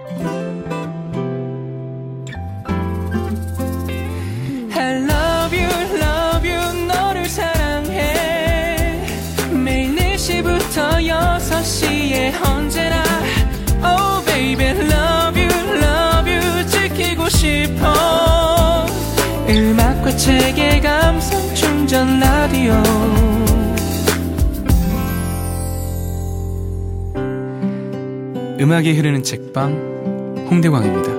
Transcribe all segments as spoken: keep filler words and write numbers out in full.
I love you, love you, 너를 사랑해. 매일 네 시부터 여섯 시에 언제나 Oh baby, love you, love you, 지키고 싶어. 음악과 책의 감성 충전 라디오. 음악이 흐르는 책방 홍대광입니다.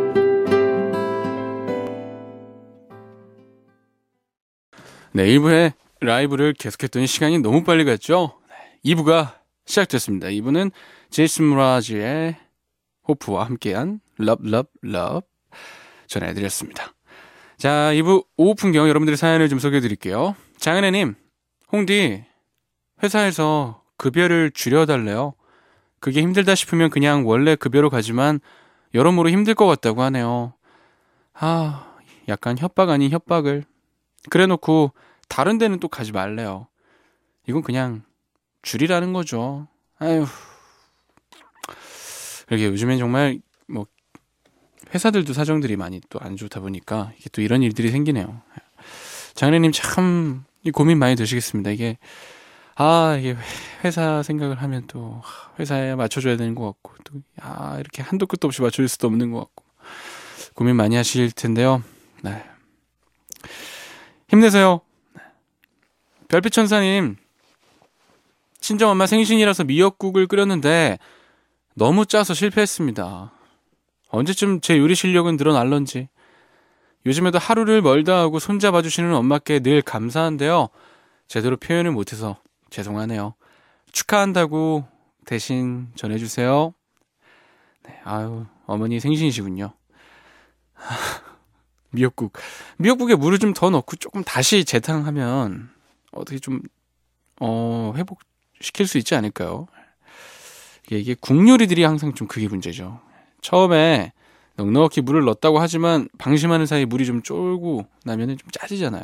네, 일 부에 라이브를 계속했더니 시간이 너무 빨리 갔죠. 이 부가 시작됐습니다. 이 부는 제이슨 무라지의 호프와 함께한 Love, Love, Love 전해드렸습니다. 자, 이 부 오후풍경 여러분들의 사연을 좀 소개해드릴게요. 장은혜님, 홍디 회사에서 급여를 줄여달래요. 그게 힘들다 싶으면 그냥 원래 급여로 가지만 여러모로 힘들 것 같다고 하네요. 아, 약간 협박 아닌 협박을. 그래놓고 다른 데는 또 가지 말래요. 이건 그냥 줄이라는 거죠. 아휴. 이렇게 요즘엔 정말 뭐 회사들도 사정들이 많이 또 안 좋다 보니까 이게 또 이런 일들이 생기네요. 장례님 참 고민 많이 되시겠습니다. 이게 아 이게 회사 생각을 하면 또 회사에 맞춰줘야 되는 것 같고 또 아 이렇게 한도 끝도 없이 맞춰줄 수도 없는 것 같고 고민 많이 하실 텐데요. 네. 힘내세요. 별빛천사님, 친정엄마 생신이라서 미역국을 끓였는데 너무 짜서 실패했습니다. 언제쯤 제 요리 실력은 늘어날런지. 요즘에도 하루를 멀다 하고 손잡아주시는 엄마께 늘 감사한데요. 제대로 표현을 못해서 죄송하네요. 축하한다고 대신 전해주세요. 네, 아유, 어머니 생신이시군요. 미역국. 미역국에 물을 좀 더 넣고 조금 다시 재탕하면 어떻게 좀, 어, 회복시킬 수 있지 않을까요? 이게, 이게 국 요리들이 항상 좀 그게 문제죠. 처음에 넉넉히 물을 넣었다고 하지만 방심하는 사이 물이 좀 쫄고 나면은 좀 짜지잖아요.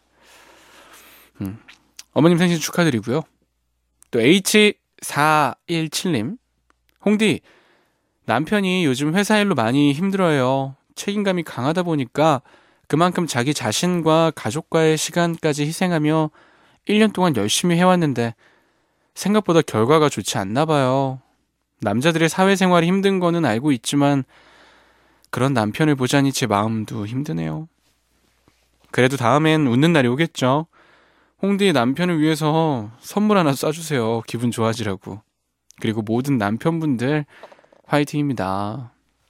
음. 어머님 생신 축하드리고요. 또 에이치 사일칠님, 홍디, 남편이 요즘 회사 일로 많이 힘들어요. 책임감이 강하다 보니까 그만큼 자기 자신과 가족과의 시간까지 희생하며 일 년 동안 열심히 해왔는데 생각보다 결과가 좋지 않나 봐요. 남자들의 사회생활이 힘든 거는 알고 있지만 그런 남편을 보자니 제 마음도 힘드네요. 그래도 다음엔 웃는 날이 오겠죠. 홍디의 남편을 위해서 선물 하나 쏴주세요. 기분 좋아지라고. 그리고 모든 남편분들 화이팅입니다.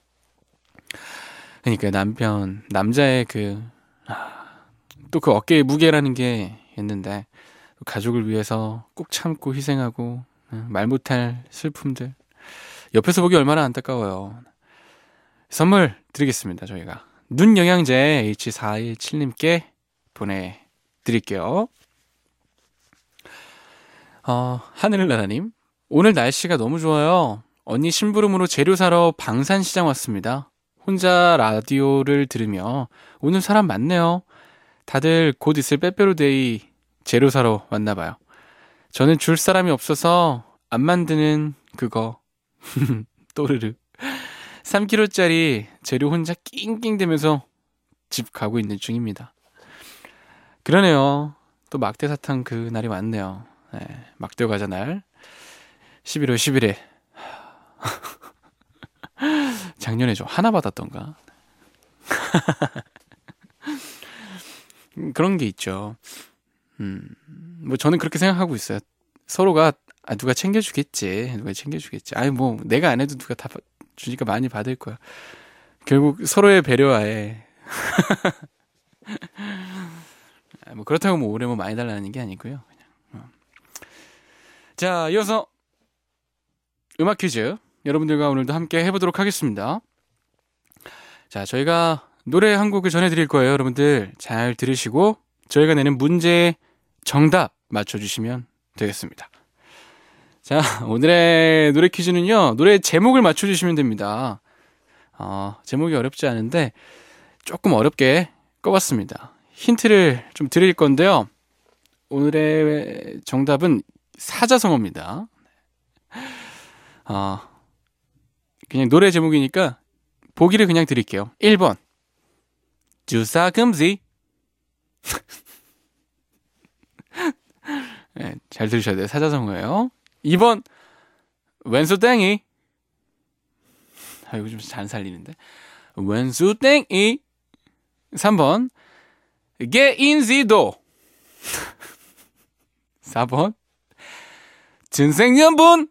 그러니까 남편, 남자의 그, 또 그 어깨에 무게라는 게 있는데, 가족을 위해서 꼭 참고 희생하고, 말 못할 슬픔들. 옆에서 보기 얼마나 안타까워요. 선물 드리겠습니다, 저희가. 눈 영양제 에이치 사일칠님께 보내드릴게요. 어, 하늘나라님. 오늘 날씨가 너무 좋아요. 언니 심부름으로 재료 사러 방산시장 왔습니다. 혼자 라디오를 들으며 오늘 사람 많네요. 다들 곧 있을 빼빼로데이 재료 사러 왔나봐요. 저는 줄 사람이 없어서 안 만드는 그거 또르르 삼 킬로그램짜리 재료 혼자 낑낑대면서 집 가고 있는 중입니다. 그러네요. 또 막대 사탕 그 날이 왔네요. 네, 막대 과자 날 십일월 십일일 작년에 저 하나 받았던가. 그런 게 있죠. 음, 뭐 저는 그렇게 생각하고 있어요. 서로가 아, 누가 챙겨주겠지, 누가 챙겨주겠지. 아니 뭐 내가 안 해도 누가 다 주니까 많이 받을 거야. 결국 서로의 배려하에. 뭐 그렇다고 뭐 올해 뭐 많이 달라는 게 아니고요. 그냥. 어. 자, 이어서 음악 퀴즈 여러분들과 오늘도 함께 해보도록 하겠습니다. 자, 저희가 노래 한 곡을 전해드릴 거예요. 여러분들 잘 들으시고 저희가 내는 문제의 정답 맞춰주시면 되겠습니다. 자, 오늘의 노래 퀴즈는요, 노래 제목을 맞춰주시면 됩니다. 어, 제목이 어렵지 않은데 조금 어렵게 꼽았습니다. 힌트를 좀 드릴 건데요. 오늘의 정답은 사자성어입니다. 어, 그냥 노래 제목이니까 보기를 그냥 드릴게요. 일 번 주사금지. 네, 잘 들으셔야 돼요. 사자성어예요. 이 번 왼수땡이. 아, 이거 좀 잘 살리는데. 왼수땡이. 삼 번 개인지도. 사 번 전생연분.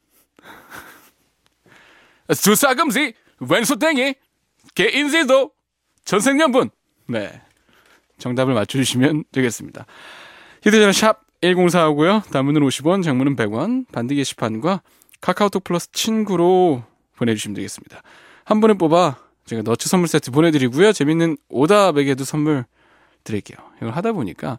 주사금지 왼수땡이 개인지도 전생연분. 네, 정답을 맞춰주시면 되겠습니다. 휴대전화 샵 일공사오고요. 단문은 오십 원, 장문은 백 원, 반디 게시판과 카카오톡 플러스 친구로 보내주시면 되겠습니다. 한 분을 뽑아 제가 너츠 선물 세트 보내드리고요. 재밌는 오답에게도 선물 드릴게요. 이걸 하다 보니까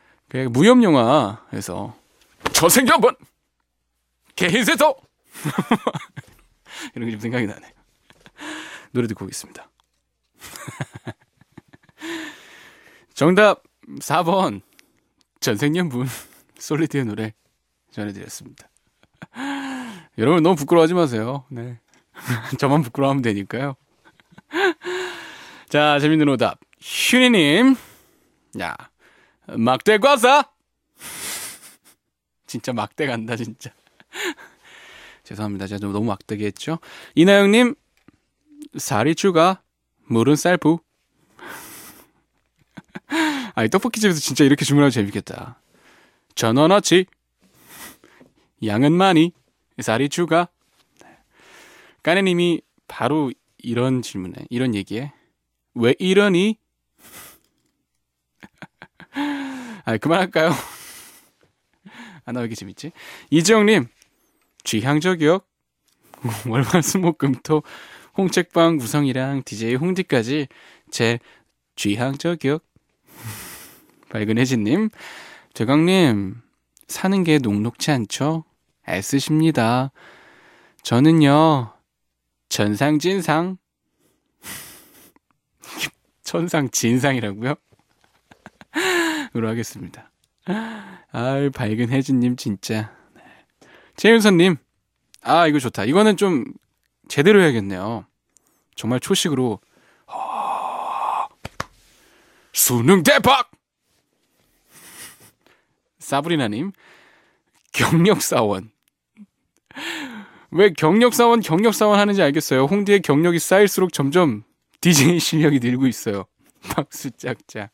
무협영화에서 전생연분 개인세도 이런 게 좀 생각이 나네요. 노래 듣고 오겠습니다. 정답 사 번 전생연분 솔리드의 노래 전해드렸습니다. 여러분 너무 부끄러워하지 마세요. 네. 저만 부끄러워하면 되니까요. 자, 재밌는 오답 휴니님. 야, 막대 과사. 진짜 막대 간다 진짜. 죄송합니다. 제가 너무 막대게 했죠. 이나영님, 살이 추가 물은 쌀부. 아니, 떡볶이집에서 진짜 이렇게 주문하면 재밌겠다. 전원어치 양은 많이 살이 추가. 까네님이 바로 이런 질문에, 이런 얘기에 왜 이러니? 아, 그만할까요? 아, 나 왜 이렇게 재밌지? 이지영님, 쥐향저격 월화수목금토 홍책방 구성이랑 디제이 홍디까지 제 쥐향저격. 밝은 혜진님, 대강님, 사는 게 녹록치 않죠? 애쓰십니다. 저는요, 천상진상. 천상진상이라고요? 으로 하겠습니다. 아유, 밝은 혜진님, 진짜. 최윤선님, 아, 이거 좋다. 이거는 좀 제대로 해야겠네요. 정말 초식으로. 어... 수능 대박! 사브리나님, 경력사원. 왜 경력사원, 경력사원 하는지 알겠어요. 홍디의 경력이 쌓일수록 점점 디제이 실력이 늘고 있어요. 박수 짝짝.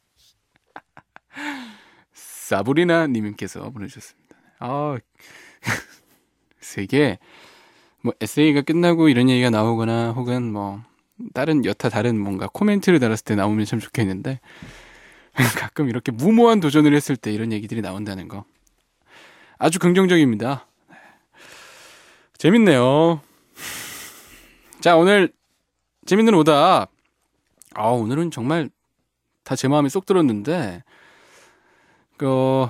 사브리나님께서 보내주셨습니다. 아, 세계, 뭐, 에세이가 끝나고 이런 얘기가 나오거나, 혹은 뭐, 다른, 여타 다른 뭔가 코멘트를 달았을 때 나오면 참 좋겠는데, 가끔 이렇게 무모한 도전을 했을 때 이런 얘기들이 나온다는 거. 아주 긍정적입니다. 재밌네요. 자, 오늘 재밌는 오답. 아, 오늘은 정말 다 제 마음에 쏙 들었는데, 그,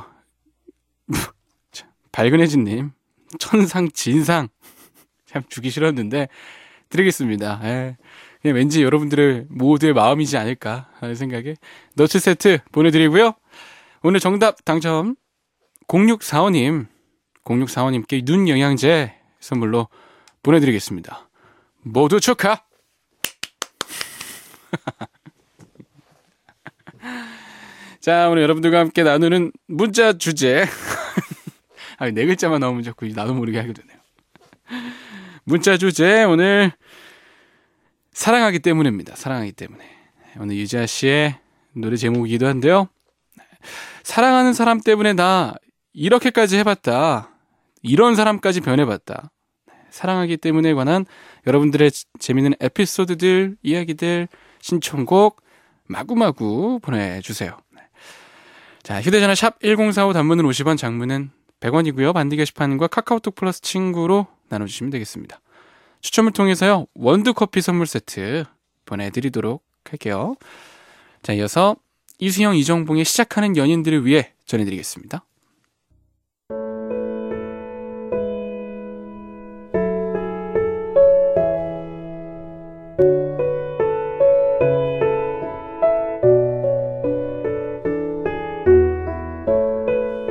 밝은 혜진님, 천상, 진상. 참 주기 싫었는데, 드리겠습니다. 에, 그냥 왠지 여러분들의 모두의 마음이지 않을까 하는 생각에 너츠 세트 보내드리고요. 오늘 정답 당첨 공육사오님, 공육사오님께 눈 영양제 선물로 보내드리겠습니다. 모두 축하! 자, 오늘 여러분들과 함께 나누는 문자 주제. 아니, 네 글자만 나오면 자꾸 나도 모르게 하게 되네요. 문자 주제, 오늘 사랑하기 때문입니다. 사랑하기 때문에. 오늘 유지아 씨의 노래 제목이기도 한데요. 사랑하는 사람 때문에 나 이렇게까지 해봤다. 이런 사람까지 변해봤다. 사랑하기 때문에 관한 여러분들의 재밌는 에피소드들, 이야기들, 신청곡 마구마구 보내주세요. 자, 휴대전화 샵 일공사오, 단문은 오십 원, 장문은 백 원이고요. 반디 게시판과 카카오톡 플러스 친구로 나눠주시면 되겠습니다. 추첨을 통해서요, 원두커피 선물 세트 보내드리도록 할게요. 자, 이어서 이수영, 이정봉의 시작하는 연인들을 위해 전해드리겠습니다.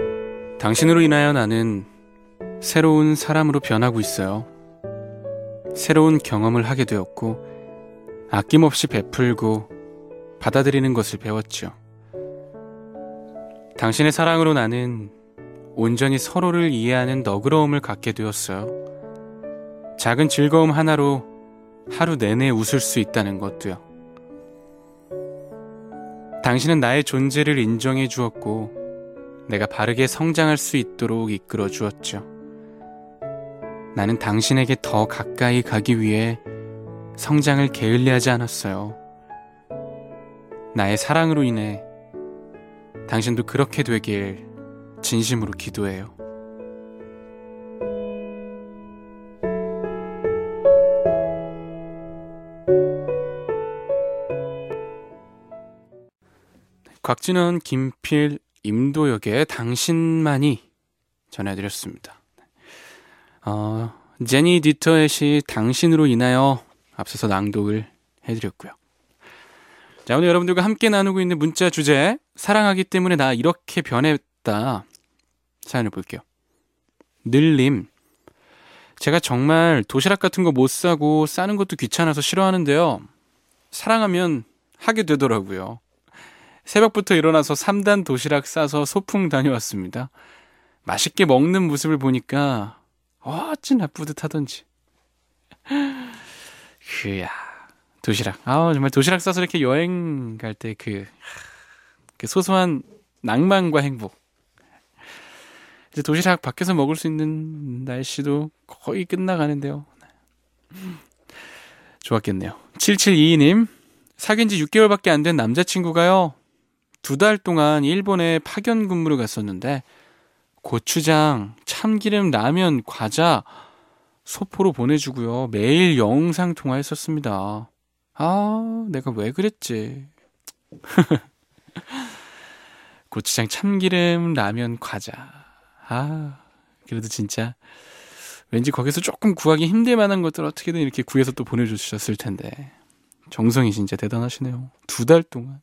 당신으로 인하여 나는 새로운 사람으로 변하고 있어요. 새로운 경험을 하게 되었고 아낌없이 베풀고 받아들이는 것을 배웠죠. 당신의 사랑으로 나는 온전히 서로를 이해하는 너그러움을 갖게 되었어요. 작은 즐거움 하나로 하루 내내 웃을 수 있다는 것도요. 당신은 나의 존재를 인정해 주었고 내가 바르게 성장할 수 있도록 이끌어 주었죠. 나는 당신에게 더 가까이 가기 위해 성장을 게을리하지 않았어요. 나의 사랑으로 인해 당신도 그렇게 되길 진심으로 기도해요. 곽진원, 김필, 임도혁의 당신만이 전해드렸습니다. 어, 제니 디터햇이 당신으로 인하여 앞서서 낭독을 해드렸고요. 자, 오늘 여러분들과 함께 나누고 있는 문자 주제, 사랑하기 때문에 나 이렇게 변했다. 사연을 볼게요. 늘님, 제가 정말 도시락 같은 거 못 사고 싸는 것도 귀찮아서 싫어하는데요. 사랑하면 하게 되더라고요. 새벽부터 일어나서 삼 단 도시락 싸서 소풍 다녀왔습니다. 맛있게 먹는 모습을 보니까 어찌나 뿌듯하던지. 그야, 도시락. 아, 정말 도시락 싸서 이렇게 여행 갈 때 그, 그 소소한 낭만과 행복. 이제 도시락 밖에서 먹을 수 있는 날씨도 거의 끝나가는데요. 좋았겠네요. 칠칠이이님, 사귄 지 육 개월밖에 안 된 남자친구가요. 두 달 동안 일본에 파견 근무를 갔었는데 고추장, 참기름, 라면, 과자 소포로 보내주고요. 매일 영상 통화했었습니다. 아, 내가 왜 그랬지. 고추장, 참기름, 라면, 과자. 아, 그래도 진짜 왠지 거기서 조금 구하기 힘들 만한 것들 어떻게든 이렇게 구해서 또 보내주셨을 텐데 정성이 진짜 대단하시네요. 두 달 동안.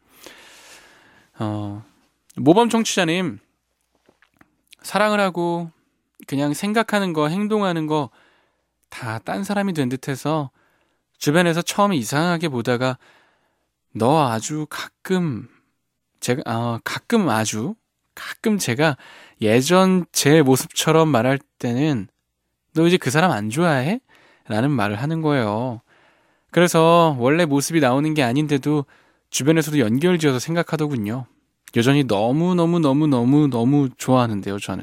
어, 모범 청취자님, 사랑을 하고 그냥 생각하는 거, 행동하는 거 다 딴 사람이 된 듯해서 주변에서 처음에 이상하게 보다가 너 아주 가끔 제가 아 가끔 아주 가끔 제가 예전 제 모습처럼 말할 때는 너 이제 그 사람 안 좋아해? 라는 말을 하는 거예요. 그래서 원래 모습이 나오는 게 아닌데도 주변에서도 연결지어서 생각하더군요. 여전히 너무너무너무너무너무 좋아하는데요, 저는.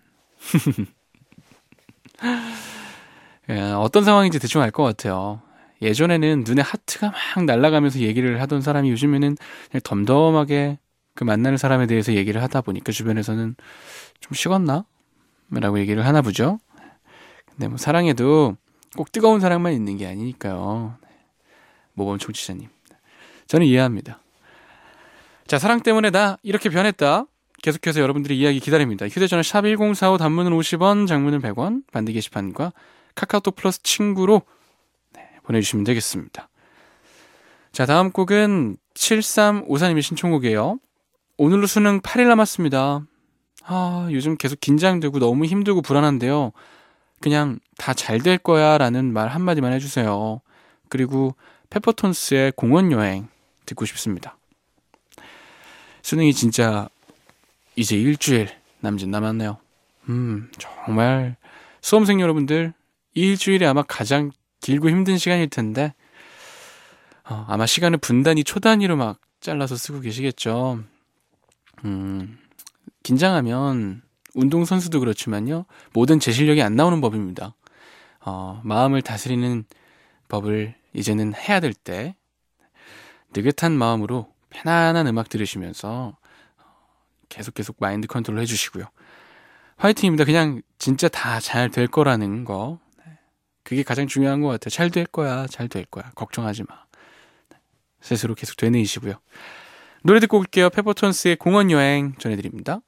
어떤 상황인지 대충 알 것 같아요. 예전에는 눈에 하트가 막 날아가면서 얘기를 하던 사람이 요즘에는 그냥 덤덤하게 그 만나는 사람에 대해서 얘기를 하다 보니까 주변에서는 좀 식었나? 라고 얘기를 하나 보죠. 근데 뭐 사랑해도 꼭 뜨거운 사랑만 있는 게 아니니까요. 모범 청취자님, 저는 이해합니다. 자, 사랑 때문에 나 이렇게 변했다. 계속해서 여러분들의 이야기 기다립니다. 휴대전화 샵 일공사오, 단문은 오십 원, 장문은 백 원, 반디 게시판과 카카오톡 플러스 친구로 네, 보내주시면 되겠습니다. 자, 다음 곡은 칠삼오사님의 신청곡이에요. 오늘로 수능 팔 일 남았습니다. 아, 요즘 계속 긴장되고 너무 힘들고 불안한데요. 그냥 다 잘 될 거야 라는 말 한마디만 해주세요. 그리고 페퍼톤스의 공원여행 듣고 싶습니다. 수능이 진짜 이제 일주일 남짓 남았네요. 음, 정말 수험생 여러분들 이 일주일이 아마 가장 길고 힘든 시간일 텐데 어, 아마 시간을 분단위, 초단위로 막 잘라서 쓰고 계시겠죠. 음, 긴장하면 운동선수도 그렇지만요, 모든 제 실력이 안 나오는 법입니다. 어, 마음을 다스리는 법을 이제는 해야 될 때 느긋한 마음으로 편안한 음악 들으시면서 계속 계속 마인드 컨트롤 해주시고요. 화이팅입니다. 그냥 진짜 다 잘 될 거라는 거, 그게 가장 중요한 것 같아요. 잘 될 거야, 잘 될 거야, 걱정하지 마. 스스로 계속 되뇌이시고요. 노래 듣고 올게요. 페퍼톤스의 공원여행 전해드립니다.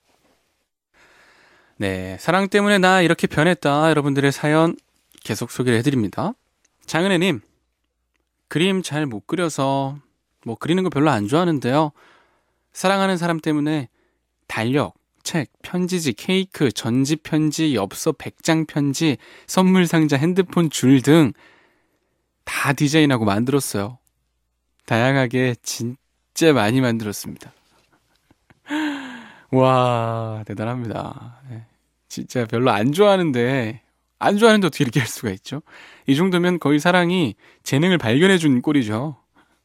네, 사랑 때문에 나 이렇게 변했다. 여러분들의 사연 계속 소개를 해드립니다. 장은혜님, 그림 잘 못 그려서 뭐 그리는 거 별로 안 좋아하는데요. 사랑하는 사람 때문에 달력, 책, 편지지, 케이크, 전지 편지, 엽서, 백장 편지, 선물 상자, 핸드폰 줄 등 다 디자인하고 만들었어요. 다양하게 진짜 많이 만들었습니다. 와, 대단합니다. 진짜 별로 안 좋아하는데 안 좋아하는데 어떻게 이렇게 할 수가 있죠? 이 정도면 거의 사랑이 재능을 발견해준 꼴이죠.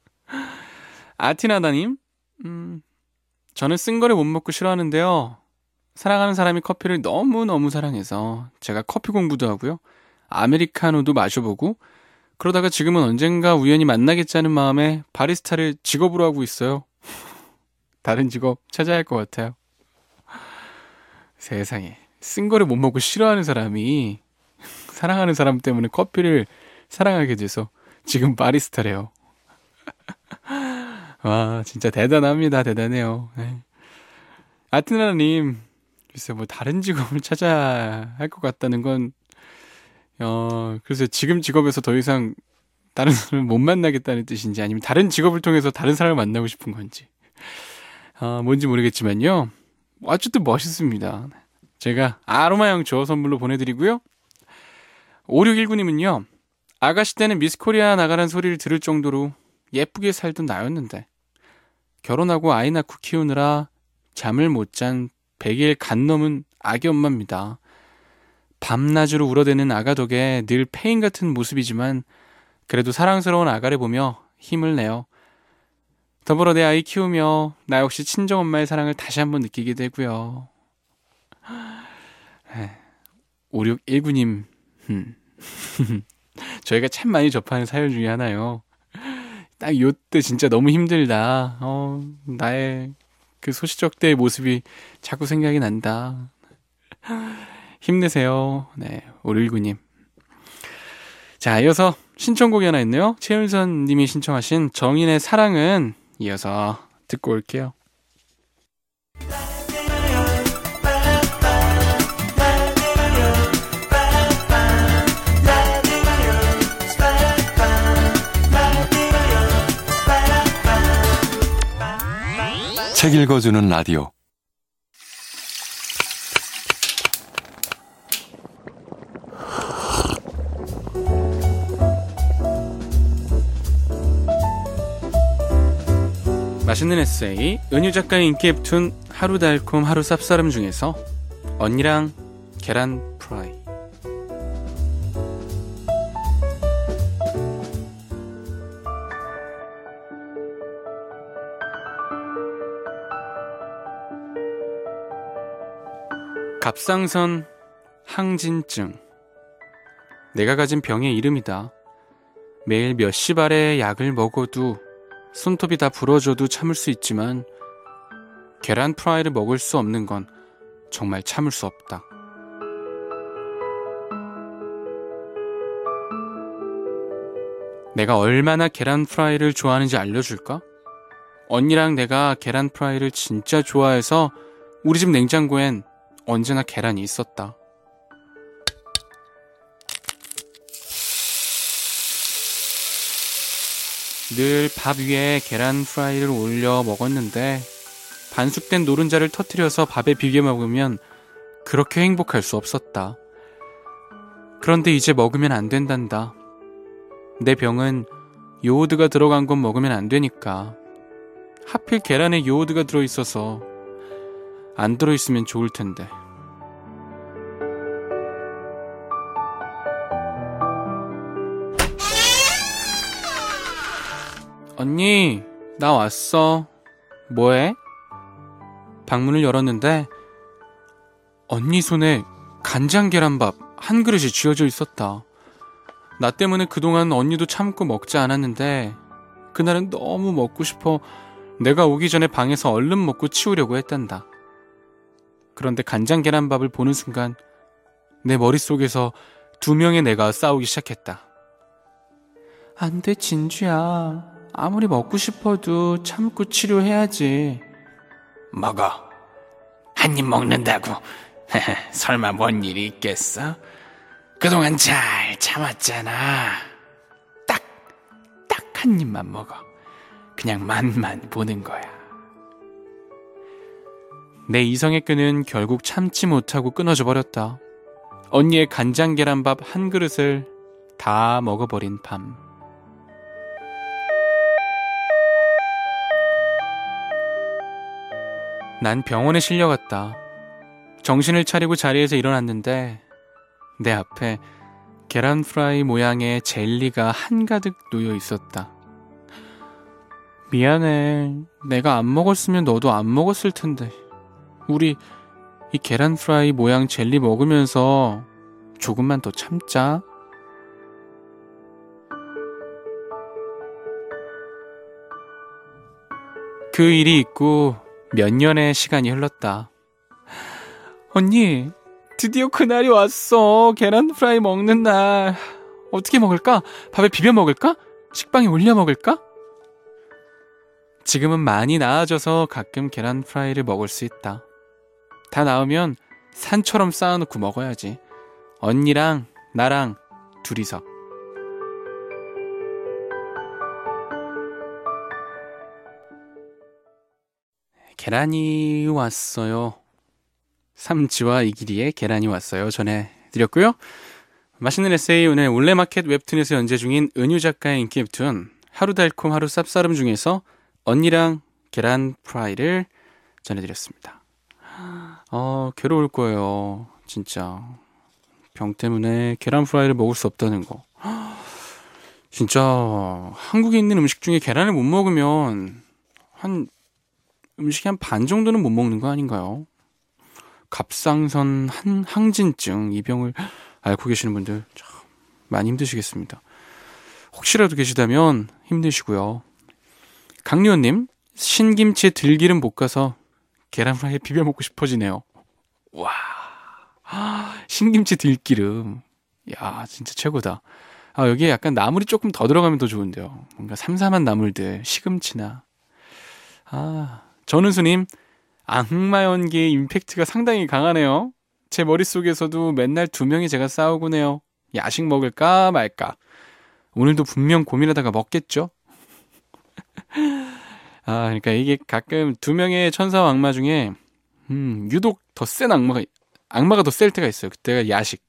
아티나다님, 음, 저는 쓴 거를 못 먹고 싫어하는데요. 사랑하는 사람이 커피를 너무너무 사랑해서 제가 커피 공부도 하고요. 아메리카노도 마셔보고 그러다가 지금은 언젠가 우연히 만나겠지 하는 마음에 바리스타를 직업으로 하고 있어요. 다른 직업 찾아야 할 것 같아요. 세상에, 쓴 거를 못 먹고 싫어하는 사람이 사랑하는 사람 때문에 커피를 사랑하게 돼서 지금 바리스타래요. 와, 진짜 대단합니다. 대단해요. 네. 아트나님, 글쎄 뭐 다른 직업을 찾아야 할 것 같다는 건 어, 그래서 지금 직업에서 더 이상 다른 사람을 못 만나겠다는 뜻인지 아니면 다른 직업을 통해서 다른 사람을 만나고 싶은 건지 어, 뭔지 모르겠지만요. 어쨌든 멋있습니다. 제가 아로마 향초 선물로 보내드리고요. 오육일구님은요. 아가씨 때는 미스코리아 나가라는 소리를 들을 정도로 예쁘게 살던 나였는데 결혼하고 아이 낳고 키우느라 잠을 못 잔 백 일 간 넘은 아기 엄마입니다. 밤낮으로 울어대는 아가 덕에 늘 페인 같은 모습이지만 그래도 사랑스러운 아가를 보며 힘을 내요. 더불어 내 아이 키우며 나 역시 친정엄마의 사랑을 다시 한번 느끼게 되고요. 오육일구님 음. 저희가 참 많이 접하는 사연 중에 하나요. 딱 요때 진짜 너무 힘들다. 어, 나의 그 소시적대의 모습이 자꾸 생각이 난다. 힘내세요. 네, 오육일구님. 자, 이어서 신청곡이 하나 있네요. 최윤선 님이 신청하신 정인의 사랑은 이어서 듣고 올게요. 책 읽어주는 라디오. 맛있는 에세이, 은유 작가의 인기 웹툰 하루 달콤 하루 쌉싸름 중에서 언니랑 계란 프라이. 갑상선 항진증. 내가 가진 병의 이름이다. 매일 몇십 알의 약을 먹어도 손톱이 다 부러져도 참을 수 있지만 계란 프라이를 먹을 수 없는 건 정말 참을 수 없다. 내가 얼마나 계란 프라이를 좋아하는지 알려줄까? 언니랑 내가 계란 프라이를 진짜 좋아해서 우리 집 냉장고엔 언제나 계란이 있었다. 늘 밥 위에 계란 프라이를 올려 먹었는데 반숙된 노른자를 터뜨려서 밥에 비벼 먹으면 그렇게 행복할 수 없었다. 그런데 이제 먹으면 안 된단다. 내 병은 요오드가 들어간 건 먹으면 안 되니까. 하필 계란에 요오드가 들어있어서 안 들어있으면 좋을 텐데. 언니, 나 왔어. 뭐해? 방문을 열었는데 언니 손에 간장 계란밥 한 그릇이 쥐어져 있었다. 나 때문에 그동안 언니도 참고 먹지 않았는데 그날은 너무 먹고 싶어 내가 오기 전에 방에서 얼른 먹고 치우려고 했단다. 그런데 간장 계란밥을 보는 순간 내 머릿속에서 두 명의 내가 싸우기 시작했다. 안 돼, 진주야. 아무리 먹고 싶어도 참고 치료해야지. 먹어. 한 입 먹는다고. 설마 뭔 일이 있겠어? 그동안 잘 참았잖아. 딱, 딱 한 입만 먹어. 그냥 맛만 보는 거야. 내 이성의 끈은 결국 참지 못하고 끊어져 버렸다. 언니의 간장 계란밥 한 그릇을 다 먹어버린 밤. 난 병원에 실려갔다. 정신을 차리고 자리에서 일어났는데 내 앞에 계란 프라이 모양의 젤리가 한가득 놓여 있었다. 미안해. 내가 안 먹었으면 너도 안 먹었을 텐데. 우리 이 계란 프라이 모양 젤리 먹으면서 조금만 더 참자. 그 일이 있고 몇 년의 시간이 흘렀다. 언니, 드디어 그날이 왔어. 계란 프라이 먹는 날. 어떻게 먹을까? 밥에 비벼 먹을까? 식빵에 올려 먹을까? 지금은 많이 나아져서 가끔 계란 프라이를 먹을 수 있다. 다 나으면 산처럼 쌓아놓고 먹어야지. 언니랑 나랑 둘이서. 계란이 왔어요. 삼지와 이기리의 계란이 왔어요. 전해드렸고요. 맛있는 에세이, 오늘 올레마켓 웹툰에서 연재 중인 은유 작가의 인기 웹툰 하루 달콤 하루 쌉싸름 중에서 언니랑 계란 프라이를 전해드렸습니다. 어, 괴로울 거예요. 진짜. 병 때문에 계란 프라이를 먹을 수 없다는 거. 진짜 한국에 있는 음식 중에 계란을 못 먹으면 한 음식이 한 반 정도는 못 먹는 거 아닌가요? 갑상선 한, 항진증, 이 병을 앓고 계시는 분들 참 많이 힘드시겠습니다. 혹시라도 계시다면 힘내시고요. 강리원님, 신김치에 들기름 볶아서 계란 프라이에 비벼 먹고 싶어지네요. 와, 신김치 들기름, 야, 진짜 최고다. 아, 여기에 약간 나물이 조금 더 들어가면 더 좋은데요. 뭔가 삼삼한 나물들, 시금치나. 아, 전은수님, 악마 연기의 임팩트가 상당히 강하네요. 제 머릿속에서도 맨날 두 명이 제가 싸우곤 해요. 야식 먹을까 말까. 오늘도 분명 고민하다가 먹겠죠? 아, 그러니까 이게 가끔 두 명의 천사와 악마 중에 음, 유독 더 센 악마가 악마가 더 셀 때가 있어요. 그때가 야식.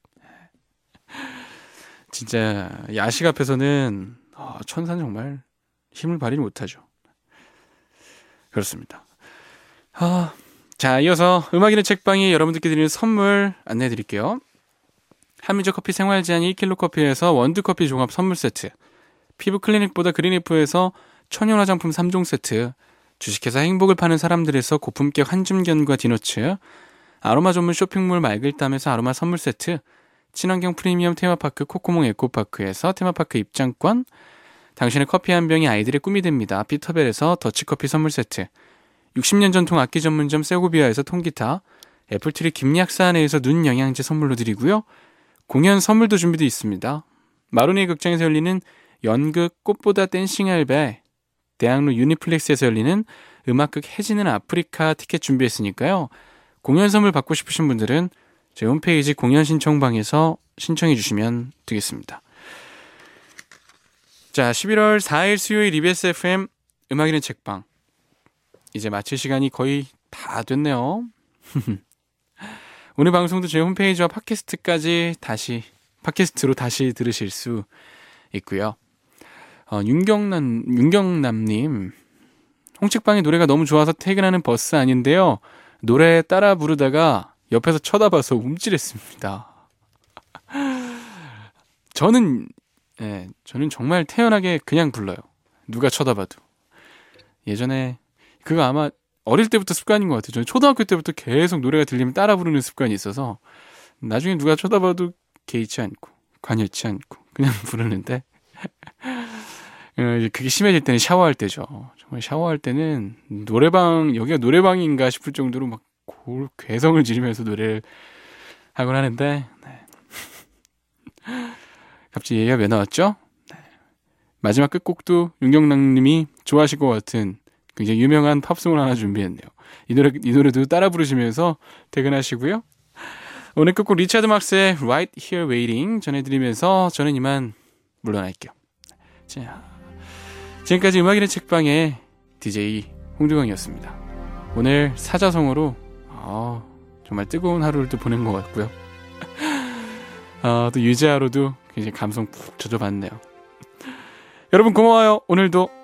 진짜 야식 앞에서는 어, 천사는 정말 힘을 발휘 못하죠. 그렇습니다. 아, 자, 이어서 음악이는 책방이 여러분들께 드리는 선물 안내해 드릴게요. 한민족 커피 생활 제한 일 킬로그램 커피에서 원두커피 종합 선물 세트, 피부 클리닉보다 그린리프에서 천연 화장품 삼 종 세트, 주식회사 행복을 파는 사람들에서 고품격 한줌견과 디너츠, 아로마 전문 쇼핑몰 말글담에서 아로마 선물 세트, 친환경 프리미엄 테마파크 코코몽 에코파크에서 테마파크 입장권, 당신의 커피 한 병이 아이들의 꿈이 됩니다. 피터벨에서 더치커피 선물 세트, 육십 년 전통 악기 전문점 세고비아에서 통기타, 애플트리 김약사안에서 눈 영양제 선물로 드리고요. 공연 선물도 준비되어 있습니다. 마로니에 극장에서 열리는 연극 꽃보다 댄싱 알베, 대학로 유니플렉스에서 열리는 음악극 해지는 아프리카 티켓 준비했으니까요. 공연 선물 받고 싶으신 분들은 저희 홈페이지 공연 신청방에서 신청해 주시면 되겠습니다. 자, 십일월 사일 수요일 이비에스 에프엠 음악이는 책방, 이제 마칠 시간이 거의 다 됐네요. 오늘 방송도 저희 홈페이지와 팟캐스트까지 다시 팟캐스트로 다시 들으실 수 있고요. 어, 윤경남 윤경남님, 홍책방의 노래가 너무 좋아서 퇴근하는 버스 아닌데요. 노래 따라 부르다가 옆에서 쳐다봐서 움찔했습니다. 저는 예, 저는 정말 태연하게 그냥 불러요. 누가 쳐다봐도. 예전에 그거 아마 어릴 때부터 습관인 것 같아요. 저는 초등학교 때부터 계속 노래가 들리면 따라 부르는 습관이 있어서 나중에 누가 쳐다봐도 개의치 않고 관여치 않고 그냥 부르는데 그게 심해질 때는 샤워할 때죠. 정말 샤워할 때는 노래방, 여기가 노래방인가 싶을 정도로 막 괴성을 지르면서 노래를 하곤 하는데 네. 갑자기 얘기가 왜 나왔죠? 네. 마지막 끝곡도 윤경남님이 좋아하실 것 같은 굉장히 유명한 팝송을 하나 준비했네요. 이 노래, 이 노래도 따라 부르시면서 퇴근하시고요. 오늘 끝곡 리차드 막스의 Right Here Waiting 전해드리면서 저는 이만 물러날게요. 자, 지금까지 음악이는 책방의 디제이 홍두광이었습니다. 오늘 사자성어로 아, 정말 뜨거운 하루를 또 보낸 것 같고요. 아, 또 유재하로도 굉장히 감성 푹 젖어봤네요. 여러분 고마워요. 오늘도